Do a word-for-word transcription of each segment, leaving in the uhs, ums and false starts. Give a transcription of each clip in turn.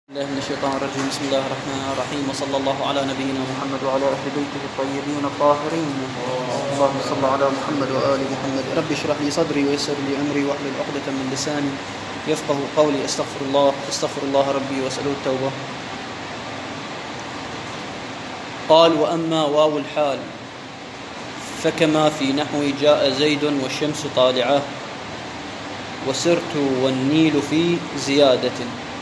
الله من الشيطان الرجيم. بسم الله الرحمن الرحيم، وصلى الله على نبينا محمد وعلى أهل بيته الطيبين الطاهرين. اللهم صل على محمد وآل محمد. رب اشرح لي صدري ويسر لي أمري واحلل عقدة من لساني يفقه قولي. استغفر الله استغفر الله ربي واسأله التوبة. قال: وأما واو الحال فكما في نحو جاء زيد والشمس طالعة وسرت والنيل في زيادة،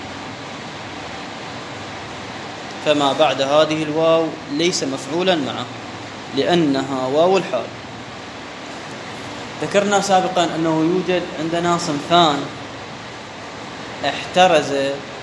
فما بعد هذه الواو ليس مفعولا معه لأنها واو الحال. ذكرنا سابقا أنه يوجد عندنا صنفان احترز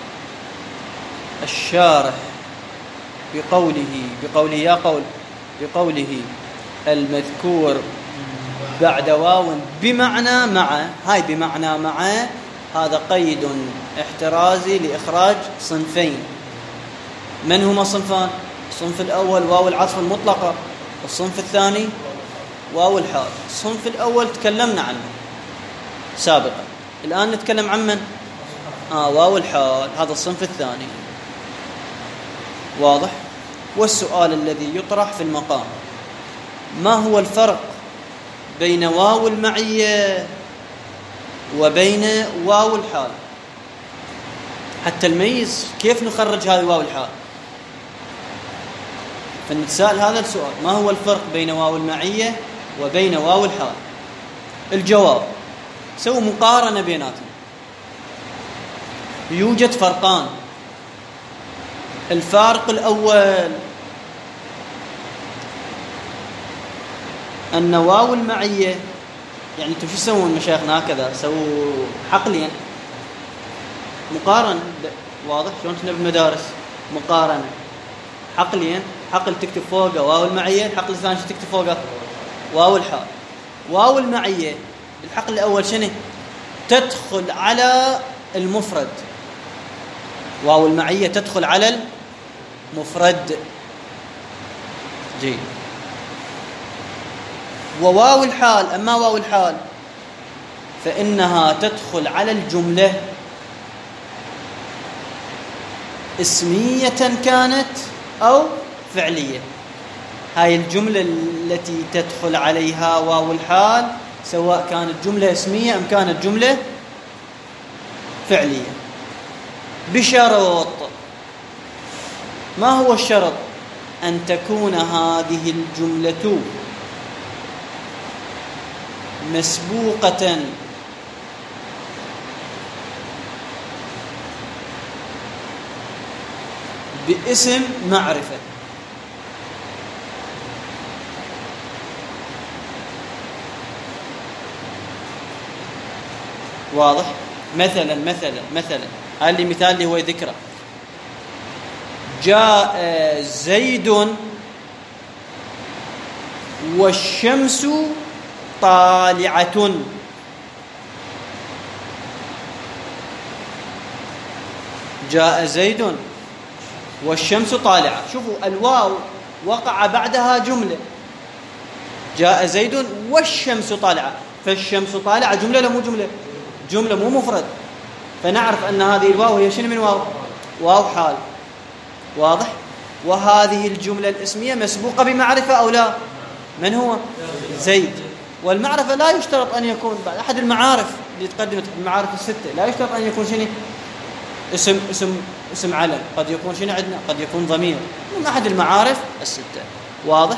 الشارح بقوله بقوله يا قول بقوله المذكور بعد واو بمعنى مع. هاي بمعنى مع، هذا قيد احترازي لإخراج صنفين. من هما الصنفان؟ الصنف الأول واو العطف المطلقة، والصنف الثاني واو الحال. الصنف الأول تكلمنا عنه سابقا، الآن نتكلم عن من؟ آه واو الحال، هذا الصنف الثاني. واضح؟ والسؤال الذي يطرح في المقام: ما هو الفرق بين واو المعية وبين واو الحال؟ حتى الميز كيف نخرج هذه واو الحال. فنتساءل هذا السؤال: ما هو الفرق بين واو المعية وبين واو الحال؟ الجواب: سووا مقارنة بيناتهم. يوجد فرقان. الفارق الأول أن واو المعية، يعني انتم شو تسوون مشايخنا؟ هكذا سووا حقليا مقارنة. واضح شلون كنا بالمدارس؟ مقارنة حقليا، حقل تكتب فوقه واو المعية، الحقل الثاني شو تكتب فوقه؟ واو الحال. واو المعية الحقل الأول شنو؟ تدخل على المفرد. واو المعية تدخل على المفرد. جيد. وواو الحال، أما واو الحال فإنها تدخل على الجملة اسمية كانت أو فعلية. هاي الجملة التي تدخل عليها واو الحال سواء كانت جملة اسمية أم كانت جملة فعلية، بشرط. ما هو الشرط؟ أن تكون هذه الجملة مسبوقة باسم معرفة. واضح؟ مثلا مثلا مثلا هذا اللي مثال اللي هو ذكره: جاء زيد والشمس طالعة. جاء زيد والشمس طالعة. شوفوا الواو وقع بعدها جملة: جاء زيد والشمس طالعة. فالشمس طالعة جملة لا مو جملة؟ جملة مو مفرد. فنعرف أن هذه الواو هي شنو من واو؟ واو حال. واضح؟ وهذه الجملة الاسمية مسبوقة بمعرفة أو لا؟ من هو؟ زيد. والمعرفة لا يشترط أن يكون بعد أحد المعارف اللي تقدمت المعارف الستة، لا يشترط أن يكون شنو؟ اسم اسم اسم علم. قد يكون شنو عندنا؟ قد يكون ضمير من أحد المعارف الستة. واضح؟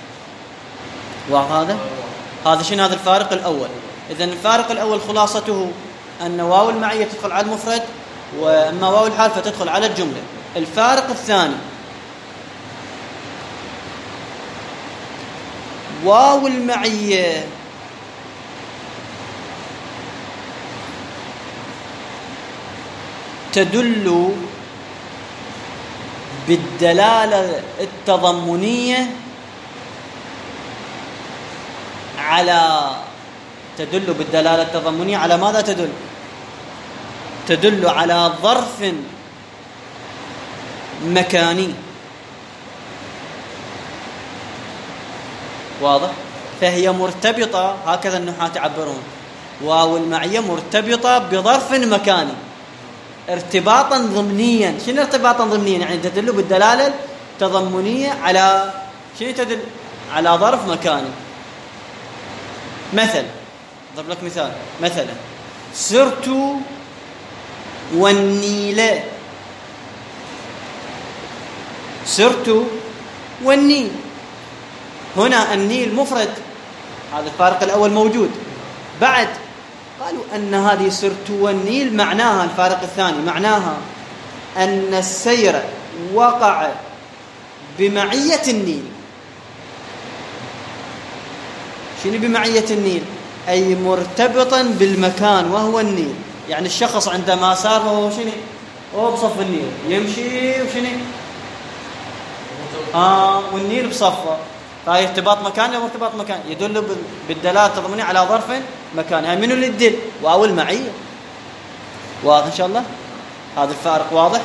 وهذا هذا شنو؟ هذا الفارق الأول. إذن الفارق الأول خلاصته أن واو المعية تدخل على المفرد، وأما واو الحال فتدخل على الجملة. الفارق الثاني: واو المعية تدل بالدلالة التضمنية على تدل بالدلالة التضمنية على ماذا تدل؟ تدل على ظرف مكاني. واضح؟ فهي مرتبطة، هكذا النحاة يعبرون، واو المعية مرتبطة بظرف مكاني. ارتباطا ضمنيا. شنو ارتباطا ضمنيا؟ يعني تدل بالدلالة التضمنية على شنو؟ تدل على ظرف مكاني. مثل أضرب لك مثال، مثلا سرت والنيل، سرت والنيل، هنا النيل مفرد، هذا الفارق الأول موجود. بعد قالوا أن هذه سرت والنيل معناها الفارق الثاني، معناها أن السير وقع بمعية النيل. شنو بمعية النيل؟ أي مرتبطا بالمكان وهو النيل. يعني الشخص عندما سار وهو شنو؟ هو بصف النيل يمشي وشنو؟ آه والنيل بصفه، فهي ارتباط مكان أو ارتباط مكان يدل بالدلالة التضمنية على ظرف مكان. هاي منو اللي تدل؟ واو المعية. واضح إن شاء الله؟ هذا الفارق واضح.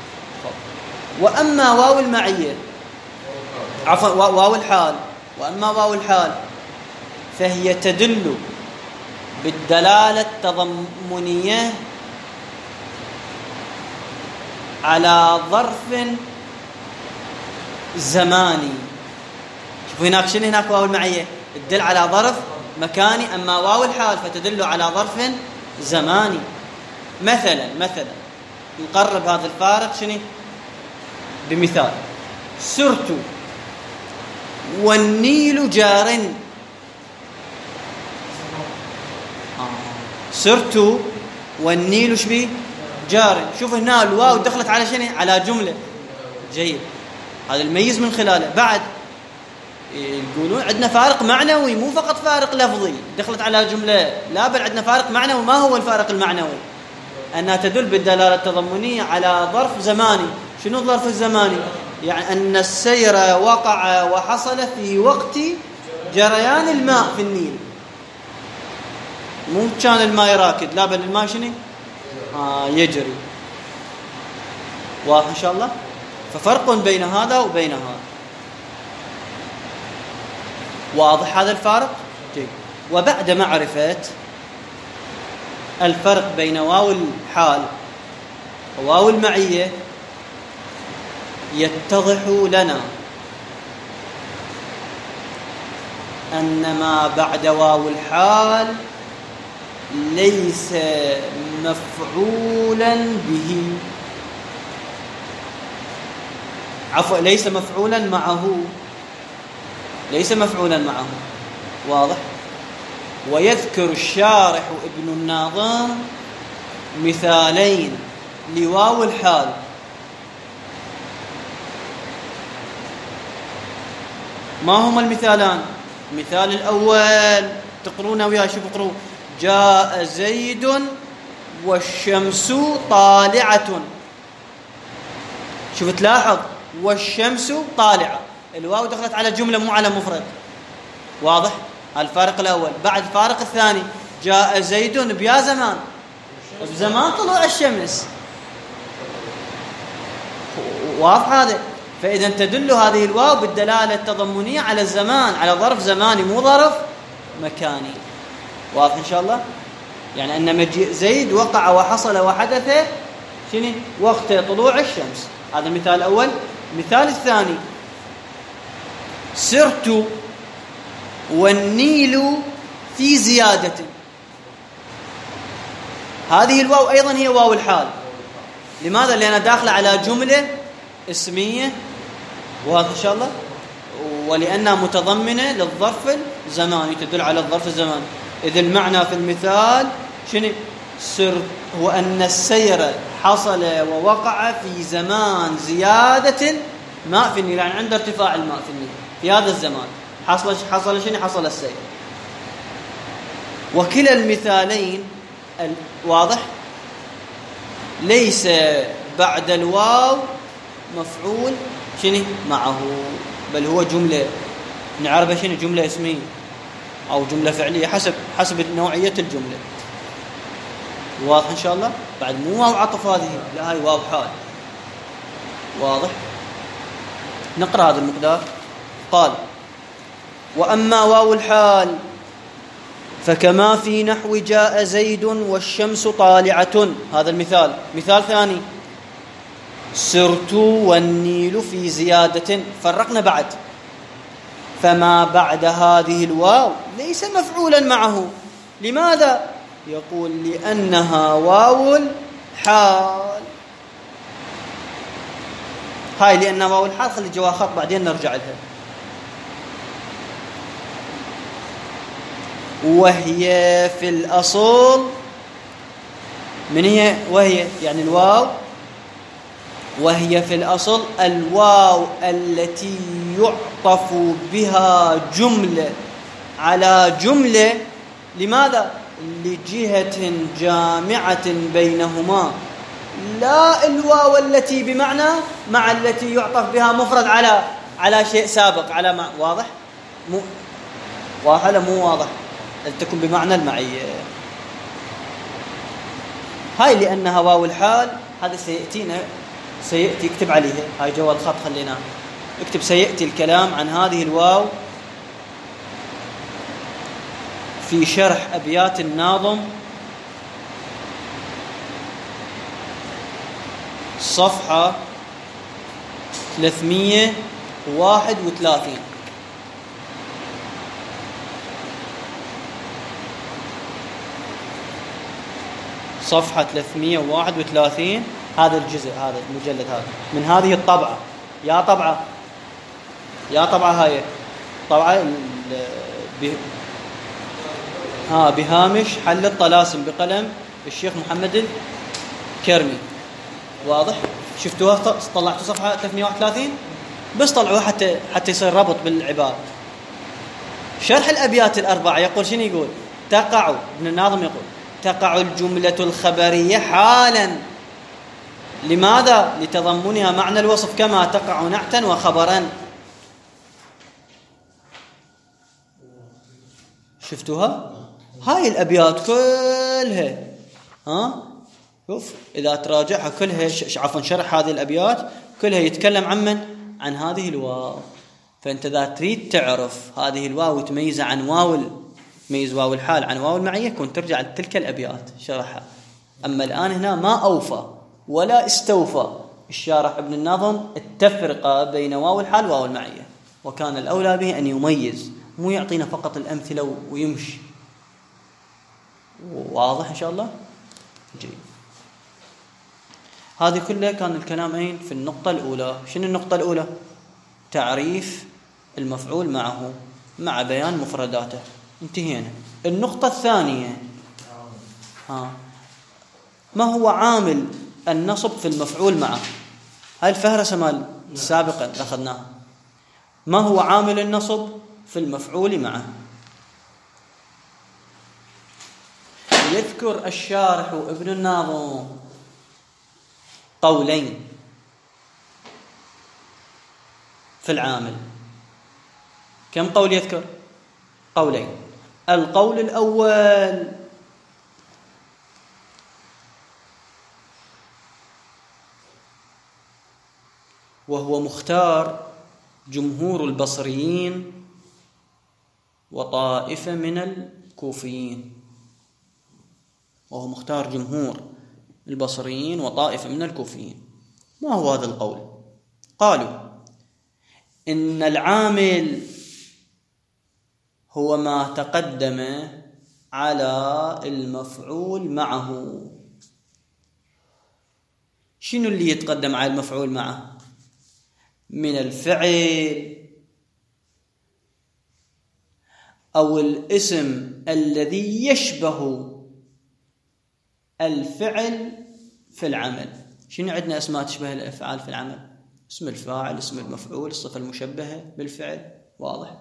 وأما واو المعية، عفوا واو الحال، وأما واو الحال فهي تدل بالدلالة التضمنية على ظرف زماني. شوفوا هناك شنو؟ هناك واو المعية تدل على ظرف مكاني، أما واو الحال فتدل على ظرف زماني. مثلا مثلا نقرب هذا الفارق شنو بمثال: سرت والنيل جار. سرت والنيل شبي جار. شوف هنا الواو دخلت على شنو؟ على جملة. جيد، هذا الميز من خلاله. بعد يقولون عندنا فارق معنوي، مو فقط فارق لفظي دخلت على جملة، لا بل عندنا فارق معنوي. ما هو الفارق المعنوي؟ أنها تدل بالدلالة التضمنية على ظرف زماني. شنو الظرف الزماني؟ يعني أن السير وقع وحصل في وقت جريان الماء في النيل. مو كان الماء راكد، لا بل الماء شنو؟ آه يجري. واضح إن شاء الله؟ ففرق بين هذا وبين هذا. واضح هذا الفارق؟ جيد. وبعد معرفة الفرق بين واو الحال وواو المعية يتضح لنا أن ما بعد واو الحال ليس مفعولا به، عفوا ليس مفعولا معه، ليس مفعولا معه. واضح؟ ويذكر الشارح ابن الناظم مثالين لواو الحال. ما هما المثالان؟ المثال الأول تقرونه وياه، شوف اقروا: جاء زيد والشمس طالعة. شوف تلاحظ والشمس طالعة، الواو دخلت على جملة مو على مفرد. واضح؟ الفارق الأول. بعد الفارق الثاني: جاء زيد بيا زمان، بزمان طلوع الشمس. واضح هذا؟ فإذا تدل هذه الواو بالدلالة التضمنية على الزمان، على ظرف زماني مو ظرف مكاني. واضح إن شاء الله؟ يعني أن مجيء زيد وقع وحصل وحدث شنو؟ وقت طلوع الشمس. هذا المثال الأول. المثال الثاني: سرت والنيل في زيادة. هذه الواو أيضا هي واو الحال. لماذا؟ لأنها داخلة على جملة اسمية. واضح إن شاء الله؟ ولأنها متضمنة للظرف الزماني، تدل على الظرف الزماني. إذ المعنى في المثال شنو؟ سر هو أن السير حصل ووقع في زمان زيادة ماء في النيل، يعني عند ارتفاع الماء في النيل في هذا الزمان حصل حصل شنو؟ حصل السير. وكلا المثالين واضح ليس بعد الواو مفعول شنو معه، بل هو جملة نعرفها شنو؟ جملة اسمية أو جملة فعلية حسب حسب نوعية الجملة. واضح إن شاء الله؟ بعد مو واو عطف هذه، لا هاي واو حال. واضح؟ نقرأ هذا المقدار. قال: وأما واو الحال فكما في نحو جاء زيد والشمس طالعة، هذا المثال. مثال ثاني، سرت والنيل في زيادة، فرقنا بعد. فما بعد هذه الواو ليس مفعولا معه. لماذا؟ يقول لأنها واو الحال. هاي لأنها واو الحال خلي جوا خط بعدين نرجع لها. وهي في الأصل، من هي وهي؟ يعني الواو. وهي في الأصل الواو التي يعطف بها جملة على جملة. لماذا؟ لجهة جامعة بينهما، لا الواو التي بمعنى مع التي يعطف بها مفرد على على شيء سابق، على ما واضح؟ مو واضح ولا مو واضح؟ تكون بمعنى المعية. هاي لأنها واو الحال. هذا سيأتينا، سيأتي اكتب عليها هاي جوا الخط خليناه، اكتب سيأتي الكلام عن هذه الواو في شرح أبيات الناظم صفحة ثلاثمية وواحد وثلاثين. صفحة ثلاثمية وواحد وثلاثين، هذا الجزء، هذا المجلد هذا من هذه الطبعة. يا طبعة يا طبعة هاي طبعة ب... ها بهامش حل الطلاسم بقلم الشيخ محمد الكرمي. واضح؟ شفتوها؟ طلعتوا صفحة ثلاثمية وواحد وثلاثين؟ بس طلعوها حتى حتى يصير ربط بالعبارة. شرح الأبيات الأربعة يقول شنو؟ يقول تقع، ابن الناظم يقول تقع الجملة الخبرية حالا. لماذا؟ لتضمنها معنى الوصف، كما تقع نعتا وخبرا. شفتوها؟ هاي الأبيات كلها، ها شوف إذا تراجعها كلها، عفوا شرح هذه الأبيات كلها يتكلم عن من؟ عن هذه الواو. فأنت إذا تريد تعرف هذه الواو تميز عن واو، تميز واو الحال عن واو المعية، كنت ترجع لتلك الأبيات شرحها. أما الآن هنا ما أوفى ولا استوفى الشارح ابن الناظم التفرقة بين واو الحال وواو المعية، وكان الأولى به أن يميز، مو يعطينا فقط الأمثلة ويمشي. واضح إن شاء الله؟ جيد. هذه كلها كان الكلام أين؟ في النقطة الأولى. شنو النقطة الأولى؟ تعريف المفعول معه مع بيان مفرداته. انتهينا. النقطة الثانية، ها ما هو عامل النصب في المفعول معه؟ هاي الفهرسة مال سابقا أخذناها. ما هو عامل النصب في المفعول معه؟ يذكر الشارح ابن الناظم قولين في العامل. كم قول يذكر؟ قولين. القول الأول وهو مختار جمهور البصريين وطائفة من الكوفيين. وهو مختار جمهور البصريين وطائفة من الكوفيين. ما هو هذا القول؟ قالوا إن العامل هو ما تقدم على المفعول معه. شنو اللي يتقدم على المفعول معه؟ من الفعل أو الاسم الذي يشبه الفعل في العمل. شنو عندنا أسماء تشبه الأفعال في العمل؟ اسم الفاعل، اسم المفعول، الصفة المشبهة بالفعل. واضح؟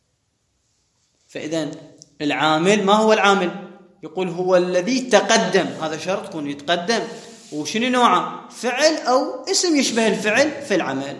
فإذا العامل ما هو العامل؟ يقول هو الذي تقدم، هذا شرط يكون يتقدم. وشنو نوعه؟ فعل أو اسم يشبه الفعل في العمل.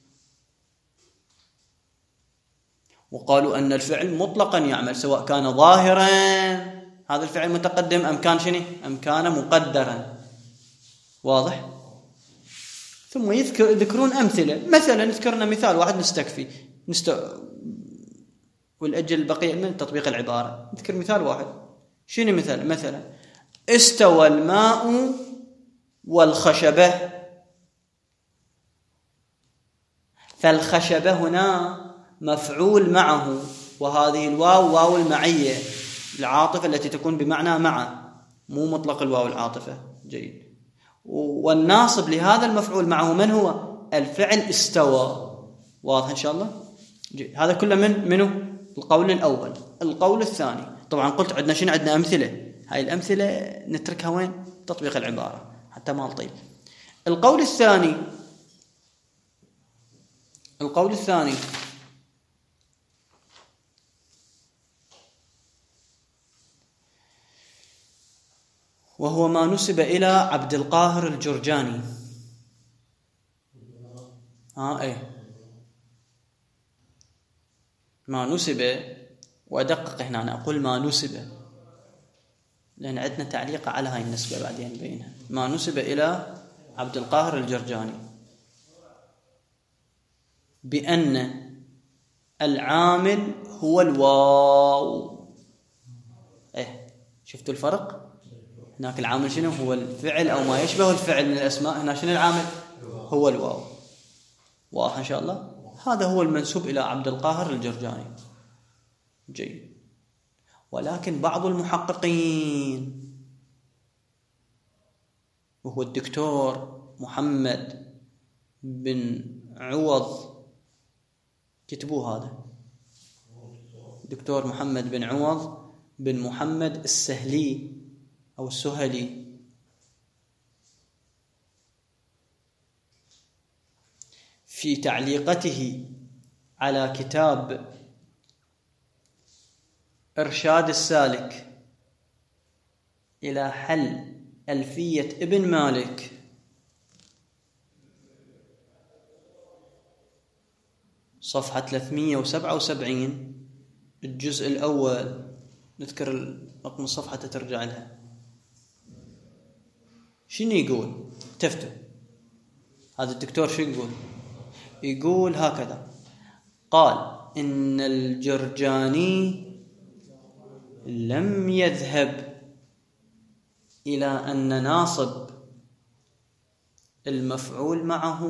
وقالوا أن الفعل مطلقا يعمل سواء كان ظاهرا، هذا الفعل متقدم، أم كان شنو؟ أم كان مقدرا. واضح؟ ثم يذكر يذكرون أمثلة. مثلا ذكرنا مثال واحد نستكفي نست... والأجل البقية من تطبيق العبارة. نذكر مثال واحد. شنو مثال؟ مثلا استوى الماء والخشبة، فالخشبة هنا مفعول معه، وهذه الواو واو المعية العاطفة التي تكون بمعنى مع، مو مطلق الواو العاطفة. جيد. والناصب لهذا المفعول معه من هو؟ الفعل استوى. واضح إن شاء الله؟ جيد. هذا كله من منه القول الأول. القول الثاني، طبعا قلت عندنا شنو؟ عندنا أمثلة. هاي الأمثلة نتركها وين؟ تطبيق العبارة حتى ما نطيل. القول الثاني القول الثاني وهو ما نسب إلى عبد القاهر الجرجاني. ها ايه ما نسب، وأدقق هنا أنا أقول ما نسب لأن عندنا تعليق على هاي النسبة بعدين نبينها. ما نسب إلى عبد القاهر الجرجاني بأن العامل هو الواو. إيه شفتوا الفرق؟ هناك العامل شنو؟ هو الفعل أو ما يشبه الفعل من الأسماء. هنا شنو العامل؟ هو الواو. واضح إن شاء الله؟ هذا هو المنسوب إلى عبد القاهر الجرجاني. جيد. ولكن بعض المحققين وهو الدكتور محمد بن عوض، كتبوه هذا دكتور محمد بن عوض بن محمد السهلي أو السهلي، في تعليقته على كتاب إرشاد السالك إلى حل ألفية ابن مالك، صفحة ثلاثمئة وسبعة وسبعين الجزء الأول، نذكر رقم الصفحة ترجع لها. شنو يقول؟ تفتوا هذا الدكتور شو يقول؟ يقول هكذا: قال إن الجرجاني لم يذهب إلى أن ناصب المفعول معه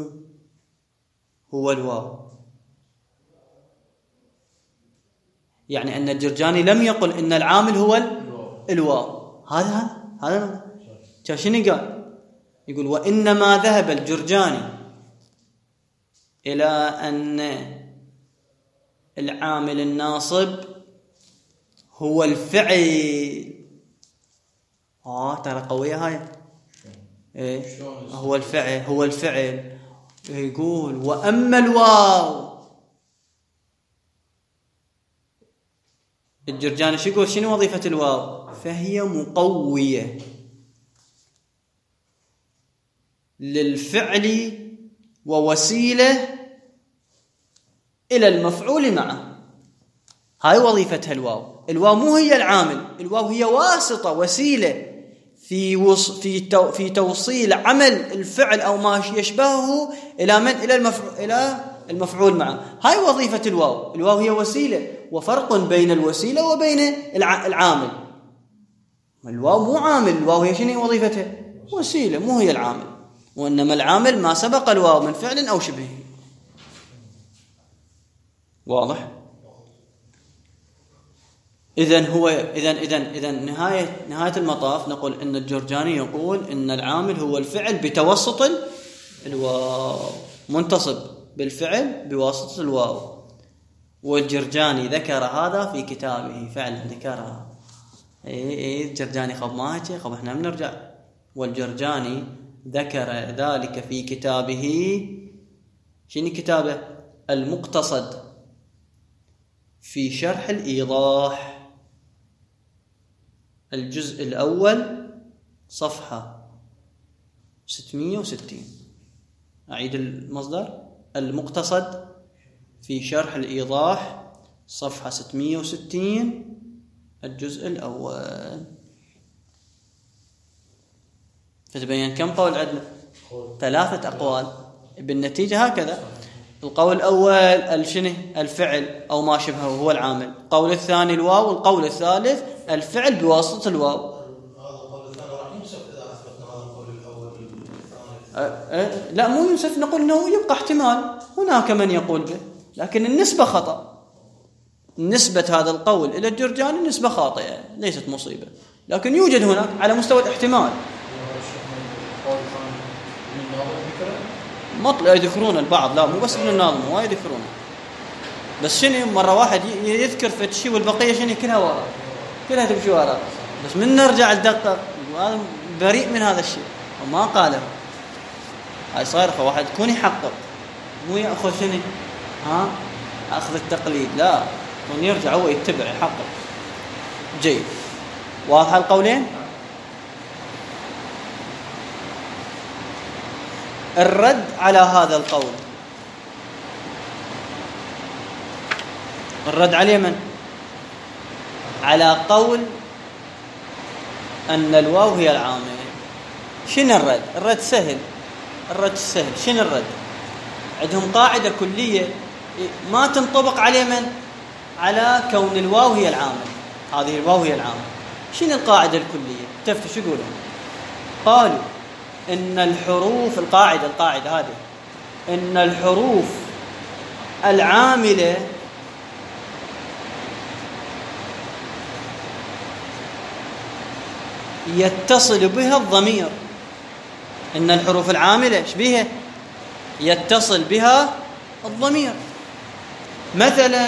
هو الواو. يعني أن الجرجاني لم يقل إن العامل هو الواو. هذا هذا هذا شنو قال؟ يقول وإنما ذهب الجرجاني إلى أن العامل الناصب هو الفعل. آه ترى قوية هاي. إيه هو الفعل هو الفعل. يقول وأما الواو، الجرجاني شو يقول؟ شنو وظيفة الواو؟ فهي مقوية للفعل ووسيلة إلى المفعول معه. هاي وظيفتها الواو. الواو مو هي العامل، الواو هي واسطة، وسيلة في وص... في تو... في توصيل عمل الفعل أو ما يشبهه إلى من؟ إلى المفعول إلى المفعول معه. هاي وظيفة الواو. الواو هي وسيلة، وفرق بين الوسيلة وبين الع... العامل. الواو مو عامل، الواو هي شنو وظيفتها؟ وسيلة، مو هي العامل. وإنما العامل ما سبق الواو من فعل أو شبهه. واضح؟ إذن هو إذن إذن إذن نهاية نهاية المطاف نقول إن الجرجاني يقول إن العامل هو الفعل بتوسط الواو، منتصب بالفعل بواسطة الواو. والجرجاني ذكر هذا في كتابه، فعلا ذكرها. إيه إيه الجرجاني خب ما هيك خب إحنا بنرجع. والجرجاني ذكر ذلك في كتابه. شنو كتابه؟ المقتصد في شرح الإيضاح، الجزء الأول صفحة ستمئة وستين. أعيد المصدر: المقتصد في شرح الإيضاح صفحة ستمئة وستين الجزء الأول. فتبين كم قول عندنا؟ ثلاثة أقوال. بالنتيجة هكذا القول الأول الشنه الفعل أو ما شبهه هو العامل. القول الثاني الواو. القول الثالث الفعل بواسطة الواو. هذا القول الثاني راح ينسف إذا أثبتنا هذا القول الأول والثاني. أه أه لا مو ينسف، نقول أنه يبقى احتمال، هناك من يقول به، لكن النسبة خطأ. نسبة هذا القول إلى الجرجاني نسبة خاطئة ليست مصيبة، لكن يوجد هناك على مستوى الاحتمال. مطلع يذكرون البعض، لا مو بس ابن الناظم، وايد يذكرونه، بس شنو مرة واحد يذكر في شيء والبقية شنو كلها وراء، كلها تمشي وراء، بس من نرجع ندقق وهذا بريء من هذا الشيء وما قاله. هاي صاير فواحد يكون يحقق، مو يأخذ شنو ها أخذ التقليد، لا يكون يرجع هو يتبع يحقق. جيد، واضح القولين. الرد على هذا القول، الرد عليه من؟ على قول أن الواو هي العامل. شنو الرد؟ الرد سهل، الرد سهل. شنو الرد؟ عندهم قاعدة كلية ما تنطبق عليه من؟ على كون الواو هي العامل. هذه الواو هي العامل. شنو القاعدة الكلية؟ تفتش يقولون قالوا إن الحروف، القاعدة القاعدة هذه، إن الحروف العاملة يتصل بها الضمير. إن الحروف العاملة إيش بيها؟ يتصل بها الضمير. مثلا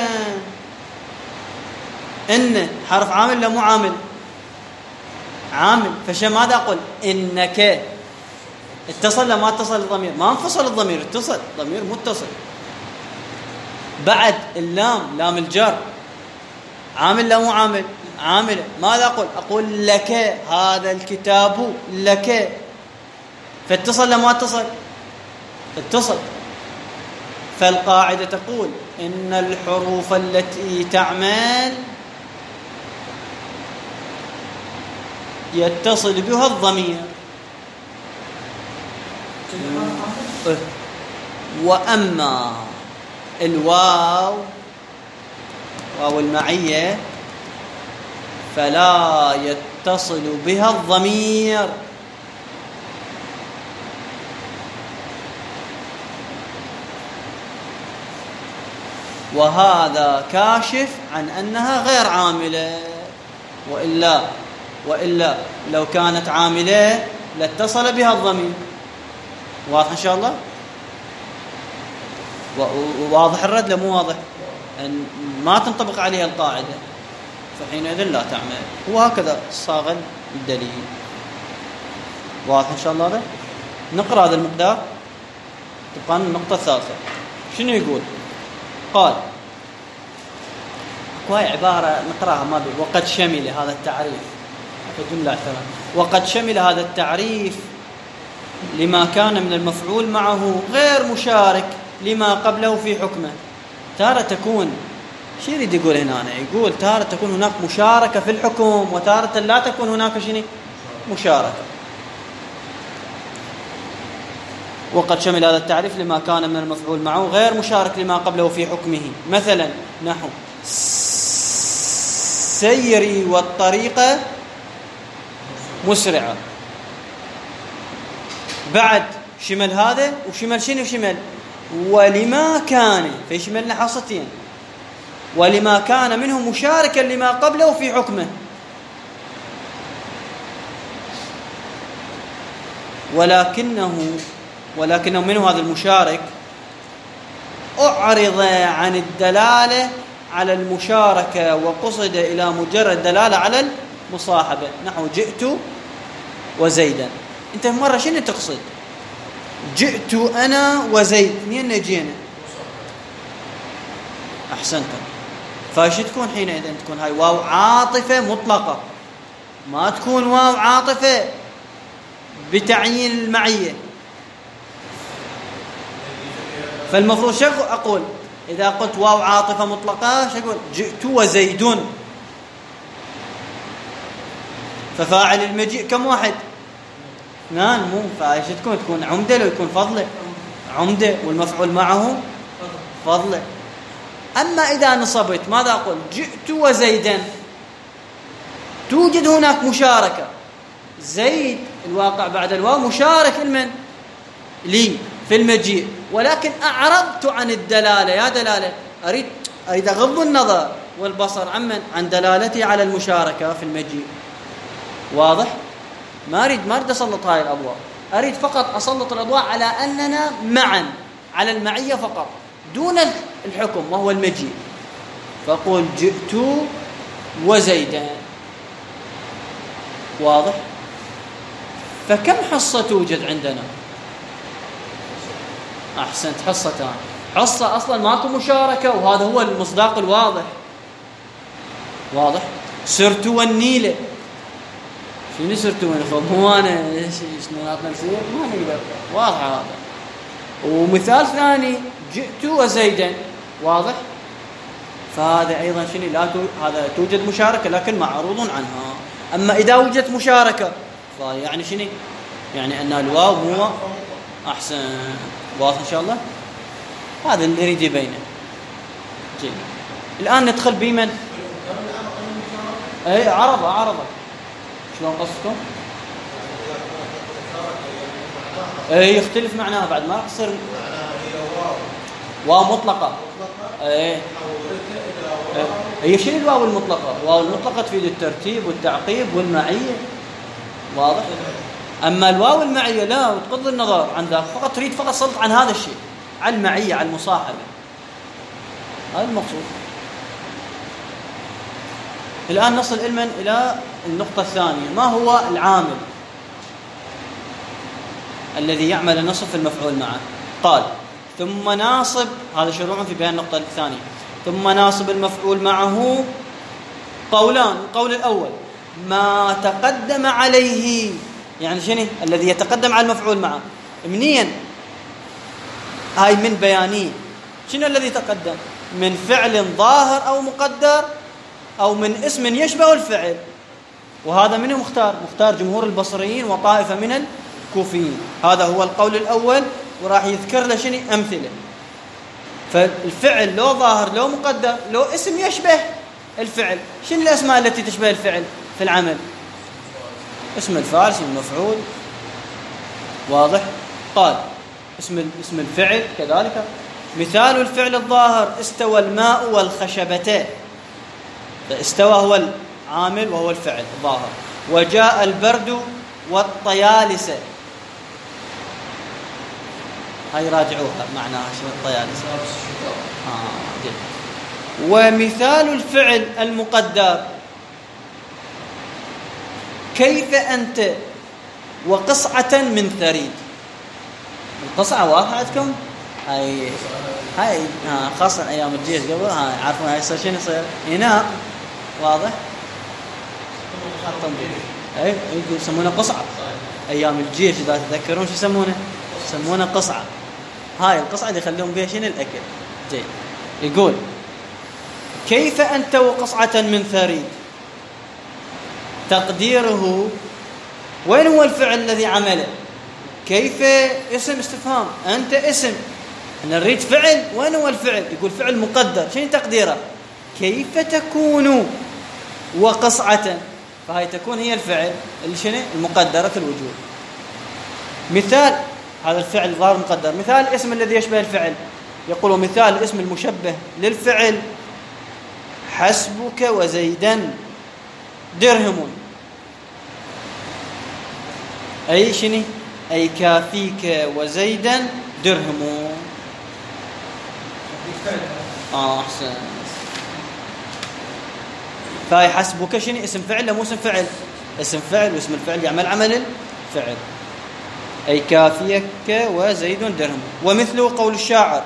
إن حرف عامل لا مو عامل؟ عامل. فشا ماذا أقول؟ إنك اتصل لما اتصل الضمير، ما انفصل الضمير، اتصل ضمير متصل. بعد اللام لام الجر عامل لا مو عامل؟ عامل. ماذا أقول؟ أقول لك هذا الكتاب لك، فاتصل لما اتصل؟ اتصل. فالقاعدة تقول إن الحروف التي تعمل يتصل بها الضمير. وأما الواو واو المعية فلا يتصل بها الضمير. وهذا كاشف عن أنها غير عاملة، وإلا وإلا لو كانت عاملة لاتصل بها الضمير. واضح إن شاء الله؟ واضح الرد لا مو واضح؟ أن ما تنطبق عليها القاعدة، فحينئذ لا تعمل. وهكذا صاغ الدليل. واضح إن شاء الله هذا؟ نقرأ هذا المقدار. تبقى النقطة الثالثة. شنو يقول؟ قال كواي عبارة نقرأها ما بي. وقد شمل هذا التعريف، جملة اعتراف، وقد شمل هذا التعريف لما كان من المفعول معه غير مشارك لما قبله في حكمه. تارة تكون، شو يريد يقول هنا؟ يقول تارة تكون هناك مشاركة في الحكم، وتارة لا تكون هناك شنو؟ مشاركة. وقد شمل هذا التعريف لما كان من المفعول معه غير مشارك لما قبله في حكمه. مثلا نحو سيري والطريقة مسرعة. بعد شمل هذا وشمل شنو؟ شمل ولما كان، في شملنا حصتين، ولما كان منه مشاركا لما قبله في حكمه. ولكنه ولكنه منه هذا المشارك أعرض عن الدلالة على المشاركة وقصد إلى مجرد دلالة على المصاحبة. نحو جئت وزيدا. أنت مرة شنو تقصد؟ جئت أنا وزيد، منين جينا؟ أحسنتم. فايش تكون حينئذ؟ تكون هاي واو عاطفة مطلقة، ما تكون واو عاطفة بتعيين المعية. فالمفروض شو أقول إذا قلت واو عاطفة مطلقة؟ شو أقول؟ جئت وزيد. ففاعل المجيء كم واحد؟ اثنان. مو فايش تكون؟ تكون عمدة لو يكون فضلة عمدة، والمفعول معه فضله. أما إذا نصبت ماذا أقول؟ جئت وزيدا، توجد هناك مشاركة، زيد الواقع بعد الواو مشارك المن لي في المجيء، ولكن أعرضت عن الدلالة. يا دلالة أريد أريد أغض النظر والبصر عمن عن دلالتي على المشاركة في المجيء. واضح؟ ما أريد ما أريد أسلط هاي الأضواء، أريد فقط أسلط الأضواء على أننا معا، على المعية فقط دون الحكم وهو المجيء. فأقول جئت وزيدا. واضح؟ فكم حصة توجد عندنا؟ أحسنت، حصتان. حصة أصلا ماكو مشاركة، وهذا هو المصداق الواضح. واضح؟ سرت والنيلة. شنو سرت والنيلة؟ مو أنا شنو نعطنا نسير ما نقدر. واضح هذا. ومثال ثاني جئت وزيدا. واضح؟ فهذا أيضا شنو لا تو... هذا توجد مشاركة لكن معروض عنها. أما إذا وجدت مشاركة يعني شنو؟ يعني أن الواو مو أحسن. واضح إن شاء الله؟ هذا اللي يريد يبينه. جيد. الآن ندخل بمن؟ أي عرضة عرضة. شلون قصدكم؟ أي يختلف معناها بعد ما يصير واو مطلقة. أي هي شنو الواو المطلقة؟ الواو المطلقة تفيد الترتيب والتعقيب والمعية. واضح؟ أما الواو المعية لا، وتغض النظر عن ذاك، فقط تريد فقط سلط عن هذا الشيء، عن المعية، عن المصاحبة. هذا المقصود. الآن نصل علما إلى النقطة الثانية، ما هو العامل الذي يعمل النصب في المفعول معه؟ قال ثم ناصب، هذا شروع في بيان النقطة الثانية. ثم ناصب المفعول معه قولان. القول الأول ما تقدم عليه، يعني شنو الذي يتقدم على المفعول معه؟ منين؟ هاي من بيانية. شنو الذي تقدم؟ من فعل ظاهر أو مقدر، أو من اسم يشبه الفعل. وهذا منه مختار؟ مختار جمهور البصريين وطائفة من الكوفيين. هذا هو القول الأول، وراح يذكر له شنو أمثلة. فالفعل لو ظاهر لو مقدر لو اسم يشبه الفعل. شنو الأسماء التي تشبه الفعل في العمل؟ اسم الفاعل، اسم المفعول. واضح؟ قال اسم اسم الفعل كذلك. مثال الفعل الظاهر استوى الماء والخشبتان. استوى هو العامل وهو الفعل الظاهر. وجاء البرد والطيالسة. هاي راجعوها معناها شنو الطيالسة. آه جيد. ومثال الفعل المقدر كيف أنت وقصعة من ثريد. القصعة واضحة عندكم؟ هاي هاي ها خاصة أيام الجيش قبل هاي عارفون هاي يصير شنو يصير؟ إناء. واضح؟ أي يسمونه قصعة أيام الجيش إذا تذكرون شو يسمونه؟ يسمونه قصعة. هاي القصعة اللي يخلون بها شنو الأكل. جيد. يقول كيف أنت وقصعة من ثريد. تقديره وين هو الفعل الذي عمله؟ كيف اسم استفهام، أنت اسم، أنا نريد فعل، وين هو الفعل؟ يقول فعل مقدر. شنو تقديره؟ كيف تكون وقصعة. فهي تكون هي الفعل اللي شنو المقدرة الوجود. مثال هذا الفعل ظاهر مقدر. مثال الاسم الذي يشبه الفعل، يقول مثال الاسم المشبه للفعل حسبك وزيدا درهم. أي شنو؟ أي كافيك وزيدا درهم. آه أحسن. فهي حسبك شنو؟ اسم فعل مو اسم فعل؟ اسم فعل، واسم الفعل يعمل عمل الفعل. أي كافيك وزيد درهم. ومثله قول الشاعر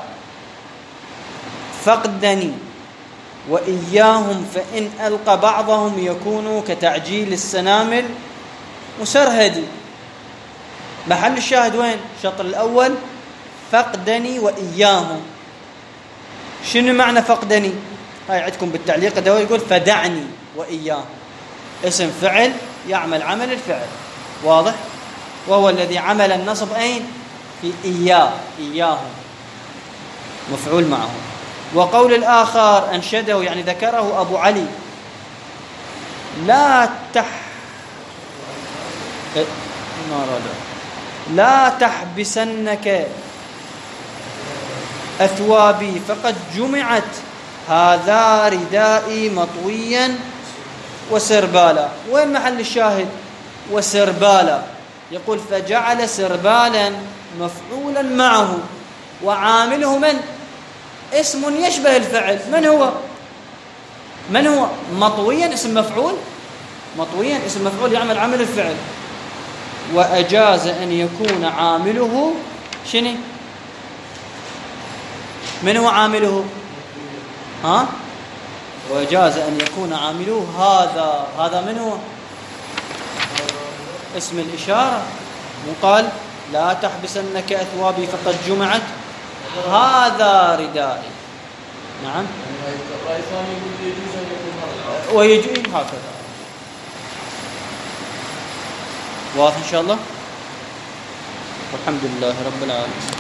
فقدني وإياهم فإن ألقى بعضهم يكون كتعجيل السنامل مسرهدي. محل الشاهد وين؟ الشطر الأول فقدني وإياهم. شنو معنى فقدني؟ هاي عندكم بالتعليق ده يقول فدعني وإياهم. اسم فعل يعمل عمل الفعل. واضح؟ وهو الذي عمل النصب أين؟ في إياه، إياهم. مفعول معه. وقول الآخر أنشده يعني ذكره أبو علي: لا تح لا تحبسنك أثوابي فقد جمعت، هذا ردائي مطويا وسربالا. وين محل الشاهد؟ وسربالا. يقول: فجعل سربالا مفعولا معه، وعامله من؟ اسم يشبه الفعل. من هو؟ من هو؟ مطويا اسم مفعول، مطويا اسم مفعول يعمل عمل الفعل. وأجاز أن يكون عامله شنو؟ من هو عامله؟ ها؟ وأجاز أن يكون عامله هذا. هذا من هو؟ اسم الإشارة. وقال: لا تحبسنك أثوابي فقد جمعت، هذا ردائي. نعم. ويجي هكذا. واضح إن شاء الله. والحمد لله رب العالمين.